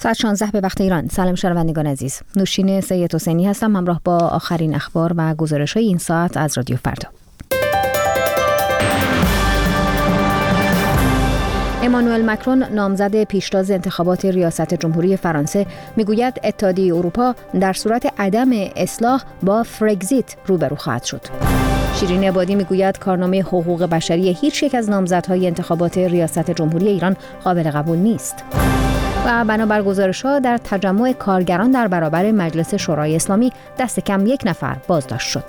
ساعت 16 به وقت ایران. سلام شنوندگان عزیز. نوشین سید حسینی هستم همراه با آخرین اخبار و گزارش‌های این ساعت از رادیو فردا. امانوئل مکرون نامزد پیشتاز انتخابات ریاست جمهوری فرانسه میگوید اتحادیه اروپا در صورت عدم اصلاح با فرگزیت روبرو خواهد شد. شیرین عبادی میگوید کارنامه حقوق بشری هیچ یک از نامزدهای انتخابات ریاست جمهوری ایران قابل قبول نیست. و بنابر گزارش‌ها در تجمع کارگران در برابر مجلس شورای اسلامی دست کم 1 نفر بازداشت شد.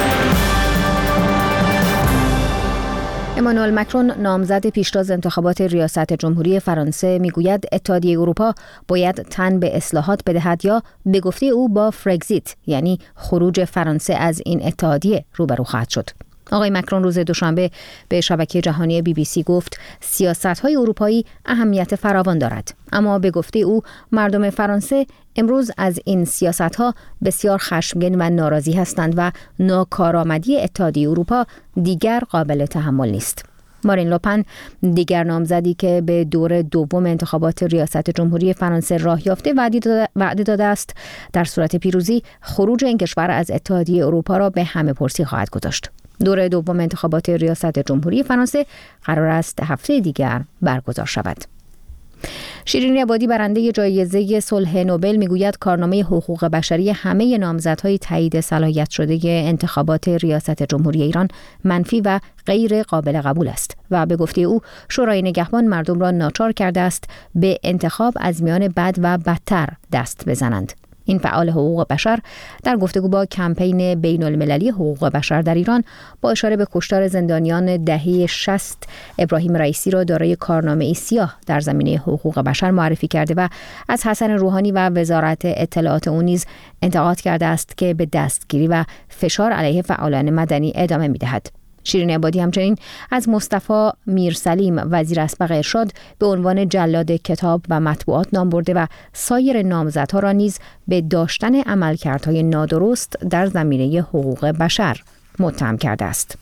امانوئل مکرون نامزد پیشتاز انتخابات ریاست جمهوری فرانسه میگوید اتحادیه اروپا باید تن به اصلاحات بدهد یا به گفته او با فرگزیت یعنی خروج فرانسه از این اتحادیه روبرو خواهد شد. آقای مکرون روز دوشنبه به شبکه جهانی BBC گفت سیاست‌های اروپایی اهمیت فراوان دارد، اما به گفته او مردم فرانسه امروز از این سیاست‌ها بسیار خشمگین و ناراضی هستند و ناکارآمدی اتحادیه اروپا دیگر قابل تحمل نیست. مارین لوپن دیگر نامزدی که به دور دوم انتخابات ریاست جمهوری فرانسه راه یافته وعده داده است در صورت پیروزی خروج این کشور از اتحادیه اروپا را به همه پرسی خواهد گذاشت. دور دوم انتخابات ریاست جمهوری فرانسه قرار است هفته دیگر برگزار شود. شیرین عبادی برنده جایزه صلح نوبل میگوید کارنامه حقوق بشری همه نامزدهای تایید صلاحیت شده انتخابات ریاست جمهوری ایران منفی و غیر قابل قبول است و به گفته او شورای نگهبان مردم را ناچار کرده است به انتخاب از میان بد و بدتر دست بزنند. این فعال حقوق بشر در گفتگو با کمپین بین المللی حقوق بشر در ایران با اشاره به کشتار زندانیان دهه 60 ابراهیم رئیسی را دارای کارنامه‌ای سیاه در زمینه حقوق بشر معرفی کرده و از حسن روحانی و وزارت اطلاعات او نیز انتقاد کرده است که به دستگیری و فشار علیه فعالان مدنی ادامه می‌دهد. شیرین عبادی همچنین از مصطفی میرسلیم وزیر اسبق ارشاد به عنوان جلاد کتاب و مطبوعات نام برده و سایر نامزدها را نیز به داشتن عملکردهای نادرست در زمینه حقوق بشر متهم کرده است.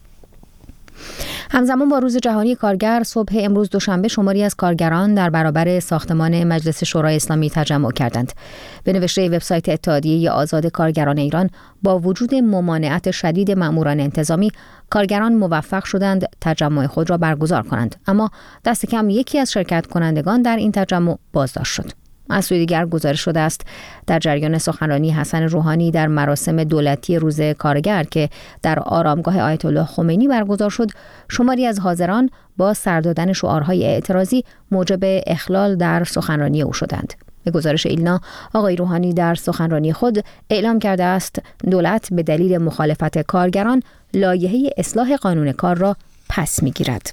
همزمان با روز جهانی کارگر صبح امروز دوشنبه شماری از کارگران در برابر ساختمان مجلس شورای اسلامی تجمع کردند. به نوشته وبسایت اتحادیه آزاد کارگران ایران با وجود ممانعت شدید ماموران انتظامی کارگران موفق شدند تجمع خود را برگزار کنند، اما دست کم یکی از شرکت کنندگان در این تجمع بازداشت شد. از سوی دیگر گزارش شده است در جریان سخنرانی حسن روحانی در مراسم دولتی روز کارگر که در آرامگاه آیت الله خمینی برگزار شد، شماری از حاضران با سر دادن شعارهای اعتراضی موجب اخلال در سخنرانی او شدند. به گزارش ایلنا، آقای روحانی در سخنرانی خود اعلام کرده است دولت به دلیل مخالفت کارگران لایحه اصلاح قانون کار را پس می‌گیرد.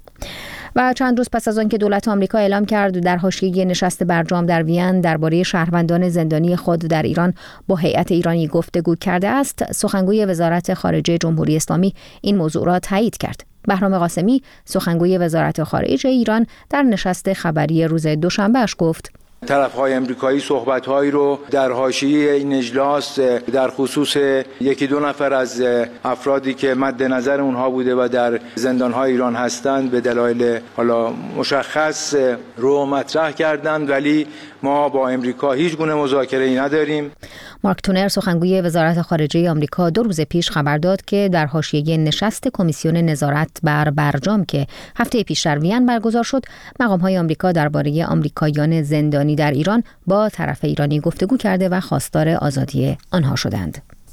و چند روز پس از آن که دولت آمریکا اعلام کرد در حاشیه نشست برجام در وین درباره شهروندان زندانی خود در ایران با هیئت ایرانی گفتگو کرده است، سخنگوی وزارت خارجه جمهوری اسلامی این موضوع را تایید کرد. بهرام قاسمی سخنگوی وزارت خارجه ایران در نشست خبری روز دوشنبه اش گفت طرف‌های امریکایی صحبت‌هایی رو در حاشیه این اجلاس در خصوص 1-2 نفر از افرادی که مد نظر اونها بوده و در زندان‌های ایران هستند به دلایل حالا مشخص رو مطرح کردند، ولی ما با امریکا هیچ گونه مذاکره‌ای نداریم. مارک تونر سخنگوی وزارت خارجه آمریکا 2 روز پیش خبر داد که در حاشیه نشست کمیسیون نظارت بر برجام که هفته پیش در وین برگزار شد، مقام‌های آمریکا درباره آمریکاییان زندانی در ایران با طرف ایرانی گفتگو کرده و خواستار آزادی آنها شدند.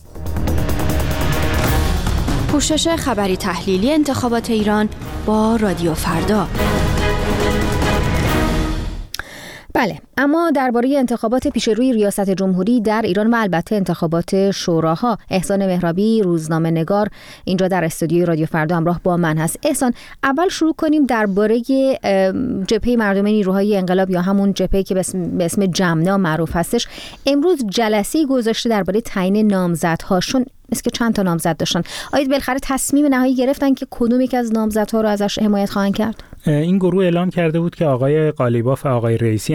پوشش خبری تحلیلی انتخابات ایران با رادیو فردا. بله، اما درباره انتخابات پیش روی ریاست جمهوری در ایران و البته انتخابات شوراها، احسان مهرابی روزنامه نگار اینجا در استودیوی رادیو فردا همراه با من هست. احسان، اول شروع کنیم درباره جبهه مردم نیروهای انقلاب یا همون جبهه‌ای که به اسم جمنا معروف هستش. امروز جلسه‌ای گذاشته درباره تعیین نامزدهاشون. مثل که چند تا نامزد داشتن. آیا بالاخره تصمیم نهایی گرفتن که کدوم یک از نامزدها رو ازش حمایت خواهند کرد؟ این گروه اعلام کرده بود که آقای قالیباف و آقای رئیسی هر دو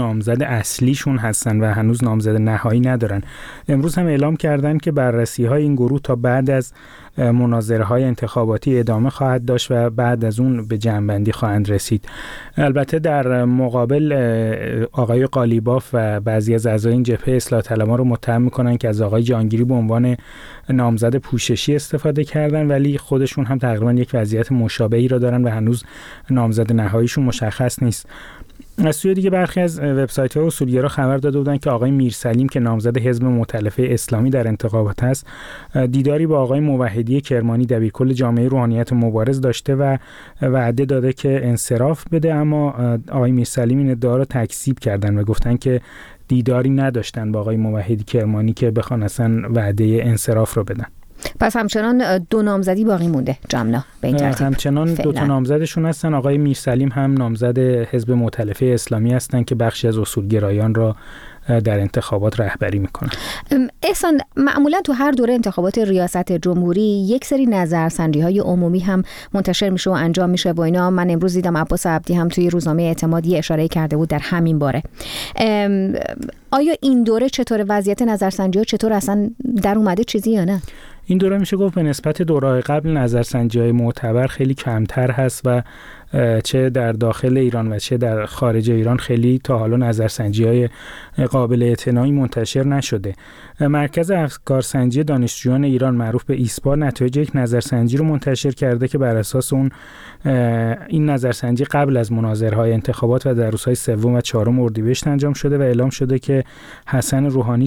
نامزد اصلیشون هستن و هنوز نامزد نهایی ندارن. امروز هم اعلام کردن که بررسی‌های این گروه تا بعد از مناظره‌های انتخاباتی ادامه خواهد داشت و بعد از اون به جمع‌بندی خواهند رسید. البته در مقابل آقای قالیباف و بعضی از اعضای این جبهه اصلاح طلبان رو متهم می‌کنن که از آقای جهانگیری به عنوان نامزد پوششی استفاده کردن، ولی خودشون هم تقریبا یک وضعیت مشابهی را دارن و هنوز نامزد نهاییشون مشخص نیست. از سوی دیگه برخی از وبسایت‌های اصولگرا خبر داده بودن که آقای میرسلیم که نامزد حزب مؤتلفه اسلامی در انتخابات است، دیداری با آقای موحدی کرمانی دبیرکل جامعه روحانیت مبارز داشته و وعده داده که انصراف بده، اما آقای میرسلیم این ادعا رو تکذیب کردن و گفتن که دیداری نداشتن با آقای موحدی کرمانی که بخوان اصلا وعده انصراف رو بدن. پس همچنان دو نامزدی باقی مونده جمنا به این ترتیب. همچنان دو تا نامزدشون هستن. آقای میرسلیم هم نامزد حزب مؤتلفه اسلامی هستن که بخشی از اصولگرایان را در انتخابات رهبری میکنن. احسان، معمولا تو هر دوره انتخابات ریاست جمهوری یک سری نظرسنجی‌های عمومی هم منتشر میشه و انجام میشه و اینا. من امروز دیدم عباس عبدی هم توی روزنامه اعتماد اشاره کرده بود در همین باره. آیا این دوره چطور وضعیت نظرسنجی‌ها چطور اصلا در اومده چیزی یا نه؟ این دوره میشه گفت به نسبت دوره‌های قبل نظرسنجی‌های معتبر خیلی کمتر هست و چه در داخل ایران و چه در خارج ایران خیلی تا حالا نظرسنجی‌های قابل اعتنایی منتشر نشده. مرکز افکارسنجی دانشجویان ایران معروف به ایسپا نتایج یک نظرسنجی رو منتشر کرده که بر اساس اون این نظرسنجی قبل از مناظره‌های انتخابات و در روزهای 3 و 4 اردیبهشت انجام شده و اعلام شده که حسن روحانی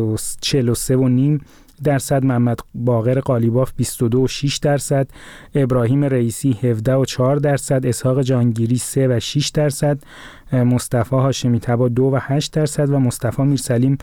43.5%، محمد باقر قالیباف 22.6%، ابراهیم رئیسی 17.4%، اسحاق جهانگیری 3.6%، مصطفی هاشمی طبا 2.8% و مصطفی میرسلیم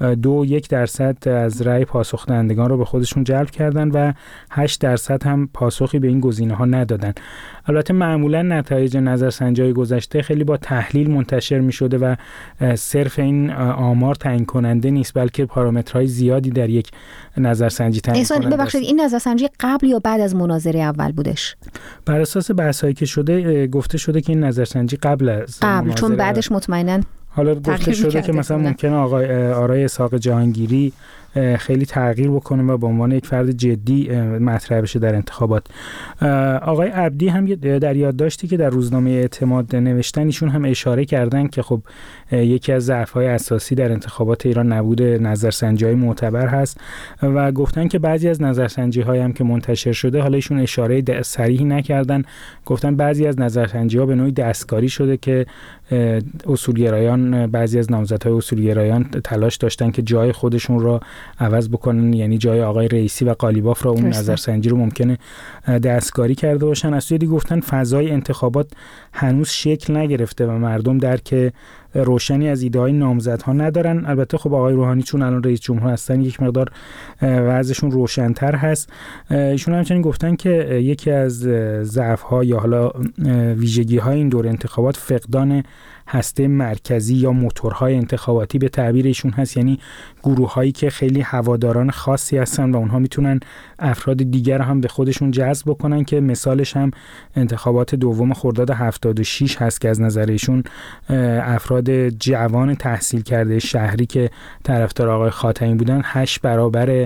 2.1% از رأی پاسخ دهندگان رو به خودشون جلب کردن و 8% هم پاسخی به این گزینه‌ها ندادن. البته معمولا نتایج نظرسنجی‌های گذشته خیلی با تحلیل منتشر می‌شده و صرف این آمار تعیین کننده نیست، بلکه پارامترهای زیادی در یک نظرسنجی تعیین کننده است. ببخشید، این نظرسنجی قبل یا بعد از مناظره اول بودش؟ بر اساس بحثایی که شده گفته شده که این نظرسنجی قبل چون بعدش مطمئناً حالا گفته شده که مثلا ممکنه آرای اسحاق جهانگیری خیلی تغییر بکنه و به عنوان یک فرد جدی مطرح بشه در انتخابات. آقای عبدی هم در یادداشتی که در روزنامه اعتماد نوشتن ایشون هم اشاره کردن که خب یکی از ضعف‌های اساسی در انتخابات ایران نبود نظرسنجی‌های معتبر هست و گفتن که بعضی از نظرسنجی‌های هم که منتشر شده، حالا ایشون اشاره صریحی نکردن، گفتن بعضی از نظرسنجی‌ها به نوعی دستکاری شده که اصولگرایان، بعضی از نامزدهای اصولگرایان تلاش داشتن که جای خودشون را عوض بکنن، یعنی جای آقای رئیسی و قالیباف را اون نظرسنجی رو ممکنه دستکاری کرده باشن. از سوی دیگه گفتن فضای انتخابات هنوز شکل نگرفته و مردم درک روشنی از ایده‌های نامزدها ندارن. البته خب آقای روحانی چون الان رئیس جمهور هستن یک مقدار وضعشون روشن‌تر هست. ایشون همچنین گفتن که یکی از ضعف‌ها یا حالا ویژگی‌های این دور انتخابات فقدان هسته مرکزی یا موتورهای انتخاباتی به تعبیر ایشون هست، یعنی گروه‌هایی که خیلی هواداران خاصی هستن و اونها میتونن افراد دیگر هم به خودشون جذب بکنن، که مثالش هم انتخابات دوم خرداد 76 هست که از نظر ایشون افراد جوان تحصیل کرده شهری که طرفدار آقای خاتمی بودن 8 برابر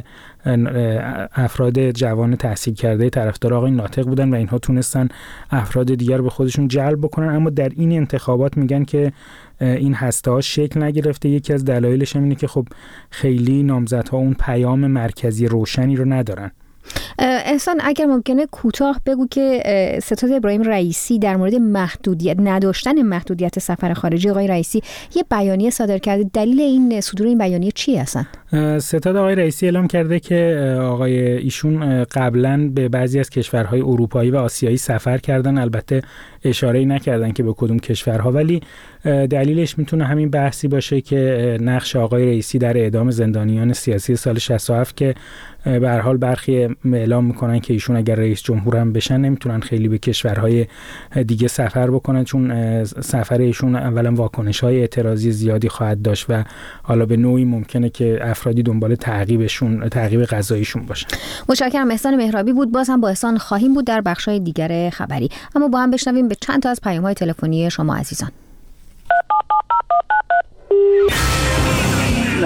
افراد جوان تحصیل کرده طرفدار آقای ناطق بودن و اینها تونستن افراد دیگر به خودشون جلب بکنن. اما در این انتخابات میگن که این هسته‌ها شکل نگرفته. یکی از دلایلش اینه که خب خیلی نامزدها اون پیام مرکزی روشنی رو ندارن. احسان، اگر ممکنه کوتاه بگو که ستاد ابراهیم رئیسی در مورد نداشتن محدودیت سفر خارجی آقای رئیسی یه بیانیه صادر کرده، دلیل این صدور این بیانیه چی هستن؟ ستاد آقای رئیسی اعلام کرده که آقای ایشون قبلا به بعضی از کشورهای اروپایی و آسیایی سفر کردن، البته اشاره‌ای نکردن که به کدوم کشورها، ولی دلیلش میتونه همین بحثی باشه که نقش آقای رئیسی در اعدام زندانیان سیاسی سال 67 که به هر حال برخی اعلام میکنن که ایشون اگر رئیس جمهور هم بشن نمیتونن خیلی به کشورهای دیگه سفر بکنن، چون سفر ایشون اولا واکنش‌های اعتراضی زیادی خواهد داشت و حالا به نوعی ممکنه که افرادی دنبال تعقیب قضاییشون باشن. متشکرم. احسان مهرابی بود. باز هم با احسان خواهیم بود در بخش‌های دیگر خبری، اما با هم بشنویم به چند تا از پیام‌های تلفنی شما عزیزان.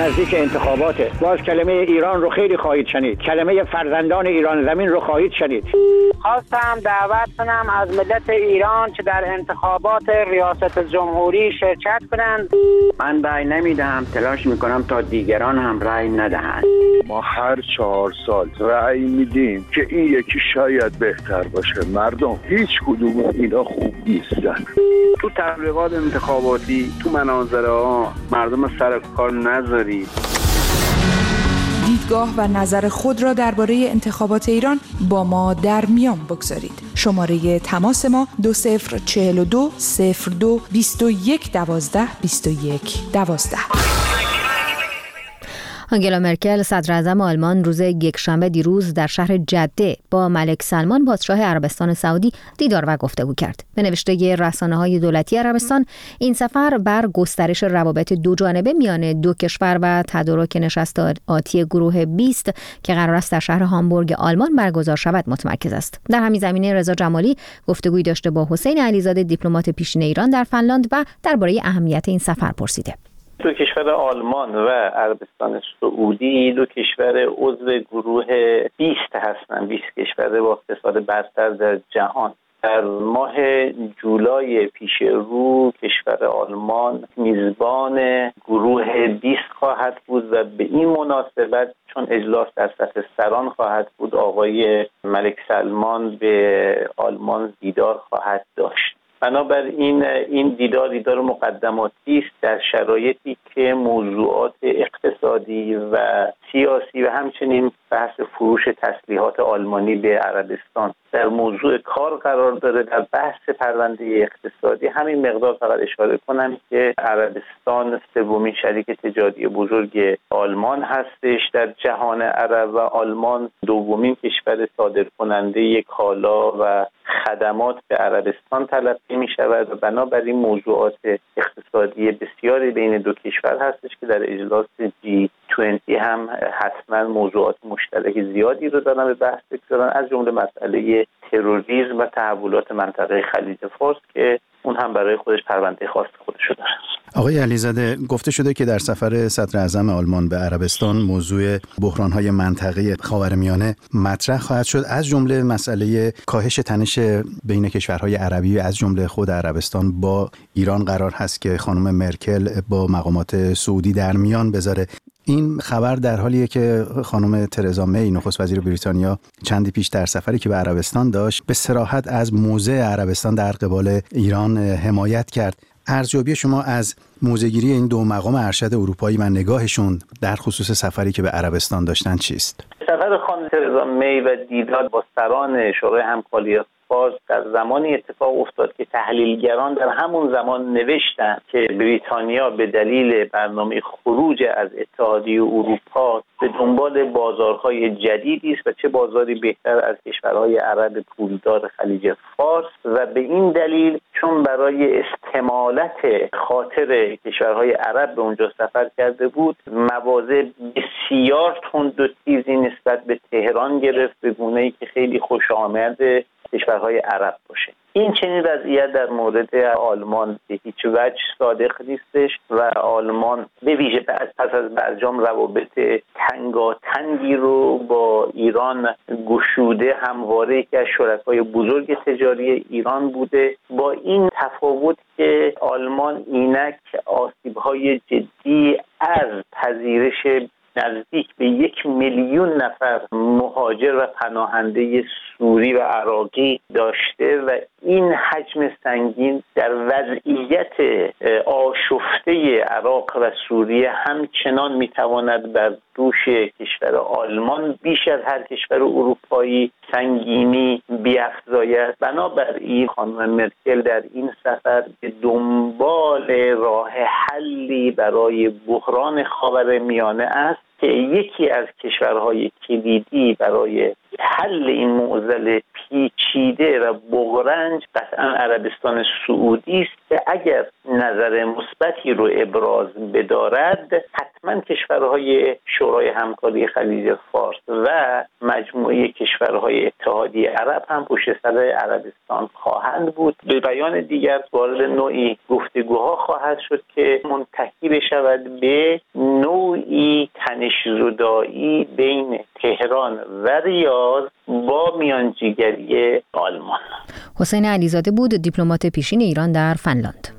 نزدیک انتخاباته. باز کلمه ایران رو خیلی خواهید شنید، کلمه فرزندان ایران زمین رو خواهید شنید. خواستم دعوت کنم از ملت ایران که در انتخابات ریاست جمهوری شرکت کنند. من رأی نمیدهم، تلاش میکنم تا دیگران هم رأی ندهند. ما هر 4 سال رأی میدیم که این یکی شاید بهتر باشه. مردم هیچ کدوم اینا خوب نیستن. تو تبلیغات انتخاباتی، تو مناظره ها مردم سر کار نذارید. دیدگاه و نظر خود را درباره انتخابات ایران با ما در میان بگذارید. شماره تماس ما 2042 02 21 12 21 12. آنگلا مرکل صدر اعظم آلمان روز یکشنبه دیروز در شهر جده با ملک سلمان بادشاه عربستان سعودی دیدار و گفتگو کرد. به نوشته رسانه‌های دولتی عربستان، این سفر بر گسترش روابط دو جانبه میان دو کشور و تدارک نشست آتی گروه 20 که قرار است در شهر هامبورگ آلمان برگزار شود متمرکز است. در همین زمینه رضا جمالی گفتگویی داشته با حسین علیزاده دیپلمات پیشین ایران در فنلاند و درباره اهمیت این سفر پرسیده. دو کشور آلمان و عربستان سعودی دو کشور عضو گروه 20 هستند. 20 کشور با اقتصاد برتر در جهان. در ماه جولای پیش رو کشور آلمان میزبان گروه 20 خواهد بود و به این مناسبت چون اجلاس در سطح سران خواهد بود، آقای ملک سلمان به آلمان دیدار خواهد داشت. بنابراین این دیدار مقدماتی است در شرایطی که موضوعات اقتصادی و سیاسی و همچنین بحث فروش تسلیحات آلمانی به عربستان در موضوع کار قرار داره. در بحث پرونده اقتصادی همین مقدار فقط اشاره کنم که عربستان سومین شریک تجاری بزرگ آلمان هستش در جهان عرب و آلمان دومین کشور صادرکننده کالا و خدمات به عربستان تلقی می شود و بنابراین موضوعات اقتصادی بسیاری بین دو کشور هستش که در اجلاس G20 هم حتما موضوعات مشترک زیادی رو دارن به بحث بگذارن، از جمله مسئله تروریسم و تحولات منطقه خلیج فارس که اون هم برای خودش پرونده خاص خودشو داره. آقای علیزاده، گفته شده که در سفر صدر اعظم آلمان به عربستان موضوع بحران‌های منطقه خاورمیانه مطرح خواهد شد، از جمله مسئله کاهش تنش بین کشورهای عربی و از جمله خود عربستان با ایران قرار هست که خانم مرکل با مقامات سعودی در میان بذاره. این خبر در حالیه که خانم ترزا می نخست وزیر بریتانیا چندی پیش در سفری که به عربستان داشت به صراحت از موضع عربستان در قبال ایران حمایت کرد. ارزیابی شما از موضع‌گیری این دو مقام ارشد اروپایی و نگاهشون در خصوص سفری که به عربستان داشتن چیست؟ سفر خانم ترزا می و دیدار با سران شورای همکاری فارس در زمانی اتفاق افتاد که تحلیلگران در همون زمان نوشتند که بریتانیا به دلیل برنامه خروج از اتحادیه اروپا به دنبال بازارهای جدیدی است و چه بازاری بهتر از کشورهای عرب پولدار خلیج فارس و به این دلیل چون برای استمالت خاطر کشورهای عرب به اونجا سفر کرده بود، مواضع بسیار تند و تیزی نسبت به تهران گرفت به گونه‌ای که خیلی خوش آمد کشورهای عرب باشه. این چنین وضعیت در مورد آلمان به هیچ وجه صادق نیستش و آلمان به ویژه پس از برجام روابط تنگاتنگی رو با ایران گشوده، همواره یکی از شرکای بزرگ تجاری ایران بوده، با این تفاوت که آلمان اینک آسیب‌های جدی از پذیرش نزدیک به 1 میلیون نفر مهاجر و پناهنده سوری و عراقی داشته و این حجم سنگین در وضعیت آشفته عراق و سوریه همچنان میتواند بر دوش کشور آلمان بیش از هر کشور اروپایی سنگینی بیفزاید. بنابراین خانم مرکل در این سفر به دنبال راه حلی برای بحران خاورمیانه است که یکی از کشورهای کلیدی برای حل این معضل پیچیده و بغرنج قطعا عربستان سعودی است که اگر نظر مثبتی رو ابراز بدارد حتما کشورهای شورای همکاری خلیج فارس و مجموعه کشورهای اتحادیه عرب هم پشت سر عربستان خواهند بود. به بیان دیگر وارد نوعی گفتگوها خواهد شد که منتهی بشود به نوعی تنش‌زدایی بین تهران و ریاض با میانجیگری آلمان. حسین علیزاده بود، دیپلمات پیشین ایران در فنلاند.